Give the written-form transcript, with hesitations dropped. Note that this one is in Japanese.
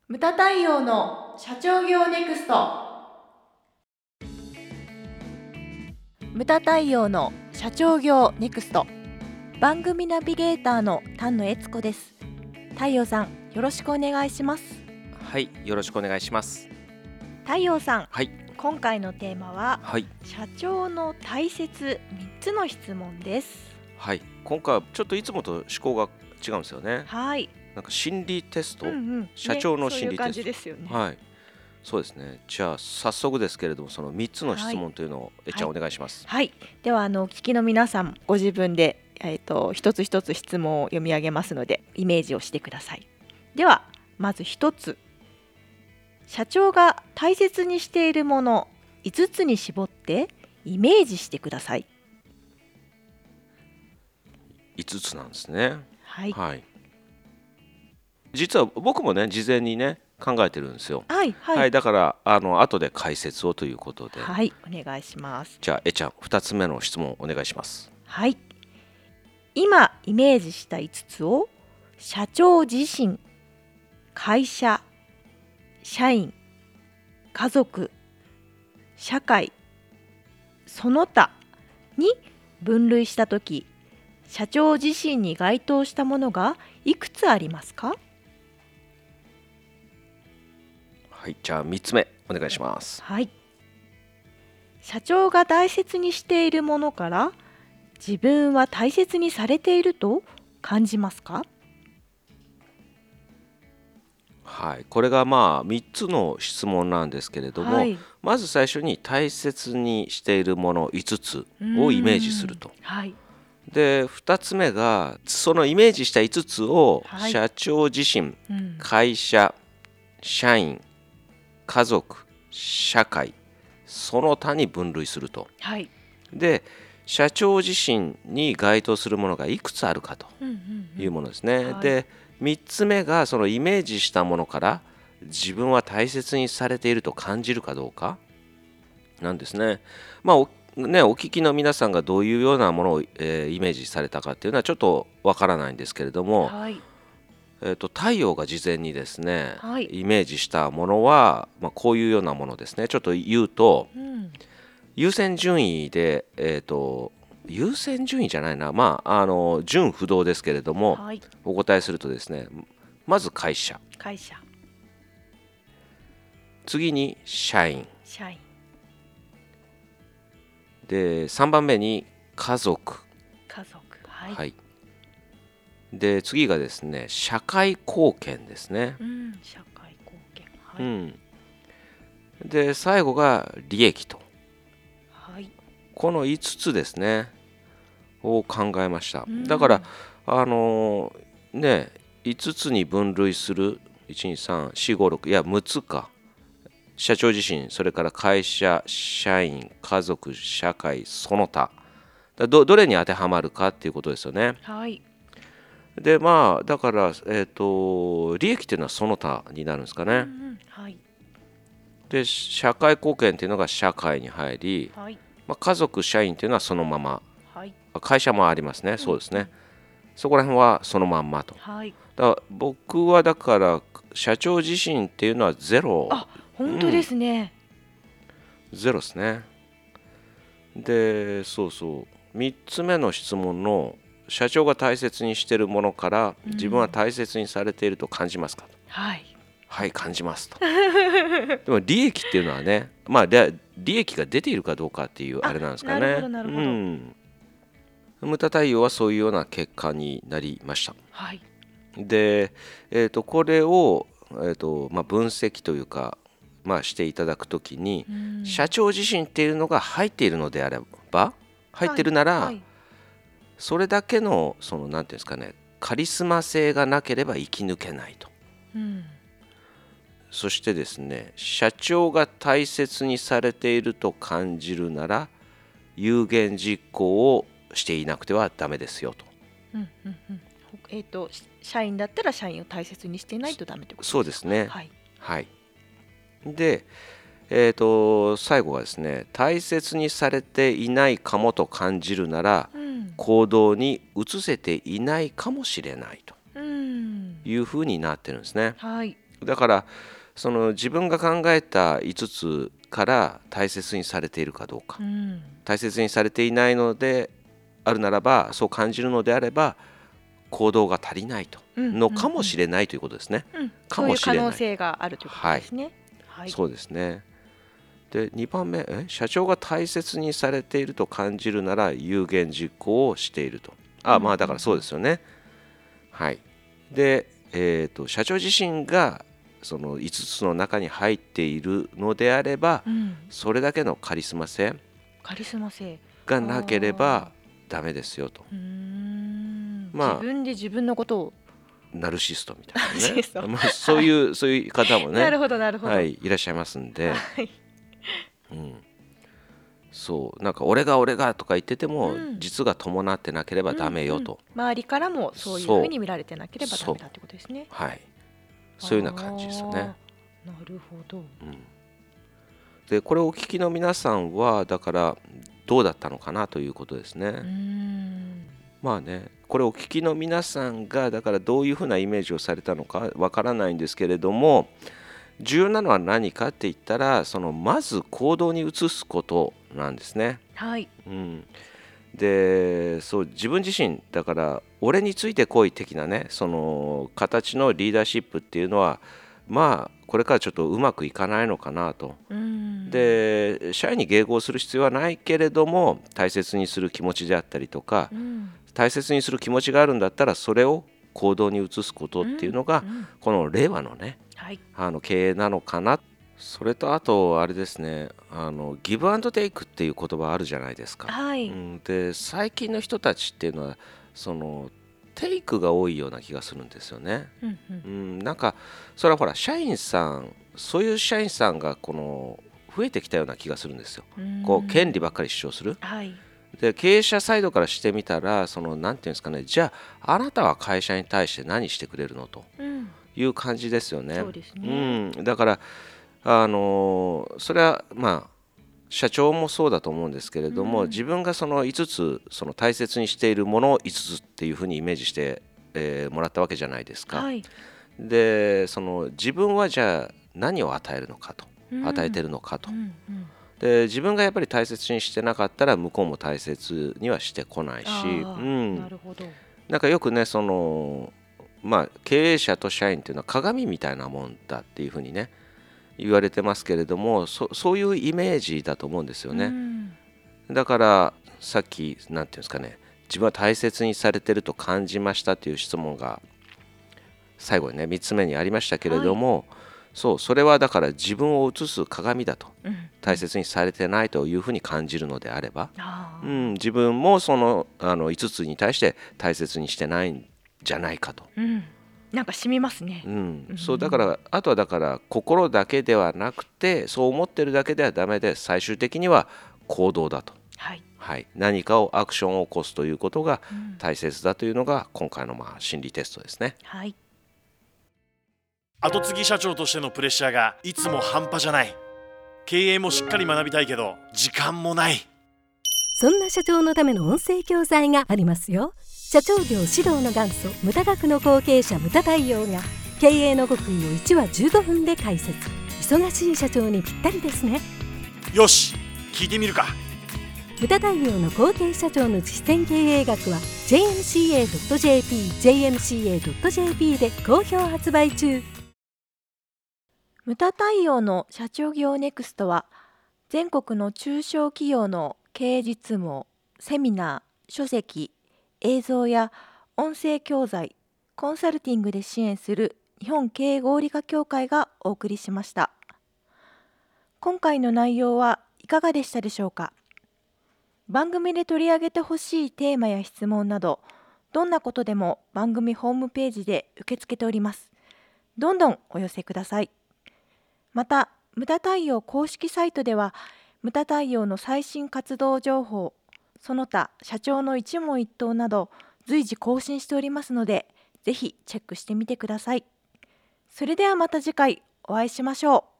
ムタ太陽の社長業ネクスト。ムタ太陽の社長業ネクスト、番組ナビゲーターの丹野悦子です。太陽さん、よろしくお願いします。 はい、よろしくお願いします。 太陽さん、 はい、 今回のテーマは、 はい、 社長の大切3つの質問です。 はい。今回はちょっといつもと思考が違うんですよね。 はい、 なんか心理テスト、社ね、 長のそういう感心理テスト。 じですよね。 はい、そうですね。じゃあ早速ですけれども、その3つの質問というのをえちゃんお願いします。 はい、ではお聞きの皆さん、ご自分で、一つ一つ質問を読み上げますので、イメージをしてください。ではまず1つ、社長が大切にしているもの5つに絞ってイメージしてください。 5つなんですね。 はい、 はい。実は僕もね、事前にね考えてるんですよ。 はい、はい、 はい、だから後で解説をということで。 はい、お願いします。 じゃあえちゃん2つ目の質問お願いします。 はい、今イメージした5つを社長自身、会社、社員、家族、社会、その他に分類したとき、社長自身に該当したものがいくつありますか？ はい、じゃあ3つ目お願いします。 はい。社長が大切にしているものから自分は大切にされていると感じますか？ はい、これがまあ3つの質問なんですけれども、 はい、 まず最初に大切にしているもの5つをイメージすると。 はい、 で2つ目がそのイメージした5つをはい社長自身、会社、社員、家族、社会、その他に分類すると。 はい、 で社長自身に該当するものがいくつあるかというものですね。 はい、 で3つ目がそのイメージしたものから自分は大切にされていると感じるかどうかなんですね。まあお聞きの皆さんがどういうようなものを、イメージされたかっていうのはちょっとわからないんですけれども、 はい、 太陽が事前にですね、 はい、 イメージしたものは、こういうようなものですね。ちょっと言うと、優先順位で、優先順位じゃないな、順不動ですけれども、 はい、 お答えするとですね、まず会社、 会社、 次に社員、 社員、 で3番目に家族、 家族、はい、 はい、で次がですね社会貢献ですね、 社会貢献、はい、 で最後が利益と、 はい、 この5つですねを考えました。だから5つに分類する12345いや6つか、社長自身、それから会社、社員、家族、社会、その他、どれに当てはまるかっていうことですよね。 はい、 でだから、利益っていうのはその他になるんですかね。 はい、 で社会貢献っていうのが社会に入り、 はい、 家族、社員っていうのはそのまま、 はい、 会社もありますね、そうですね、そこら辺はそのまんまと。 はい、 だから僕はだから社長自身っていうのはゼロ。 あ、本当ですね。 ゼロですね。でそう3つ目の質問の社長が大切にしているものから自分は大切にされていると感じますかと、 はいはい感じますと。でも利益っていうのはね、利益が出ているかどうかっていうあれなんですかね。 なるほどなるほど、 ムタ太陽はそういうような結果になりました。 はい、 で、これを、分析というか、していただくときに、社長自身っていうのが入っているのであれば、入ってるなら、 はい、 それだけのそのなんていうんですかね、カリスマ性がなければ生き抜けないと。そしてですね、社長が大切にされていると感じるなら有言実行をしていなくてはダメですよと。 社員だったら社員を大切にしていないとダメということですか。 そうですね。 はい、 はい。で、最後はですね、大切にされていないかもと感じるなら、行動に移せていないかもしれないというふうになってるんですね。 はい、 だからその自分が考えた5つから大切にされているかどうか、大切にされていないのであるならば、そう感じるのであれば行動が足りないとのかもしれないということですね。かもしれない。 そういう可能性があるということですね。 そうですね。で2番目、社長が大切にされていると感じるなら有言実行をしていると。まあだからそうですよね。はい。で、社長自身がその5つの中に入っているのであれば、それだけのカリスマ性がなければダメですよと。 自分で自分のことをナルシストみたいなねそういう方もねなるほどなるほど、 はい、いらっしゃいますんで、そうなんか俺がとか言ってても、実が伴ってなければダメよと、 周りからもそういうふうに見られてなければダメだってことですね。 はい、そういうような感じですよね。 なるほど。 でこれをお聞きの皆さんはだからどうだったのかなということですね。まあね、これお聞きの皆さんがだからどういうふうなイメージをされたのかわからないんですけれども、重要なのは何かって言ったら、そのまず行動に移すことなんですね。でそう自分自身だから俺についてこい的なね、その形のリーダーシップっていうのはまあこれからちょっとうまくいかないのかなと。で社員に迎合する必要はないけれども大切にする気持ちであったりとか、大切にする気持ちがあるんだったらそれを行動に移すことっていうのが、この令和のね、経営なのかな。それとあとあれですね、ギブアンドテイクっていう言葉あるじゃないですか。で最近の人たちっていうのはそのテイクが多いような気がするんですよね。なんかそれはほら社員さん、そういう社員さんがこの増えてきたような気がするんですよ。こう権利ばっかり主張する。で経営者サイドからしてみたら、そのなんていうんですかね、じゃああなたは会社に対して何してくれるのという感じですよね。だからそれはまあ社長もそうだと思うんですけれども、自分がその5つその大切にしているものを5つっていうふうにイメージして、もらったわけじゃないですか。でその自分はじゃあ何を与えるのかと、与えてるのかと。で自分がやっぱり大切にしてなかったら向こうも大切にはしてこないし、なんかよくねその経営者と社員っていうのは鏡みたいなもんだっていうふうにね言われてますけれども、そういうイメージだと思うんですよね。だからさっきなんていうんですかね、自分は大切にされてると感じましたっていう質問が最後にね3つ目にありましたけれども、それはだから自分を映す鏡だと、大切にされてないというふうに感じるのであれば、自分もその5つに対して大切にしてないんじゃないかと。 なんか染みますね。 そうだからあとはだから心だけではなくて、そう思ってるだけではダメで、最終的には行動だと、何かをアクションを起こすということが大切だというのが今回の心理テストですね。 後継ぎ社長としてのプレッシャーがいつも半端じゃない。経営もしっかり学びたいけど時間もない。 そんな社長のための音声教材がありますよ。社長業指導の元祖ムタ学の後継者ムタ太陽が経営の極意を1話15分で解説。忙しい社長にぴったりですね。 よし、聞いてみるか。 ムタ太陽の後継社長の実践経営学は jmca.jp で好評発売中。 ムタ太陽の社長業ネクストは全国の中小企業の経営実務をセミナー、書籍、映像や音声教材、コンサルティングで支援する日本経営合理化協会がお送りしました。今回の内容はいかがでしたでしょうか。番組で取り上げてほしいテーマや質問など、どんなことでも番組ホームページで受け付けております。どんどんお寄せください。また、ムタ太陽公式サイトでは、ムタ太陽の最新活動情報、その他社長の一問一答など随時更新しておりますので、ぜひチェックしてみてください。それではまた次回お会いしましょう。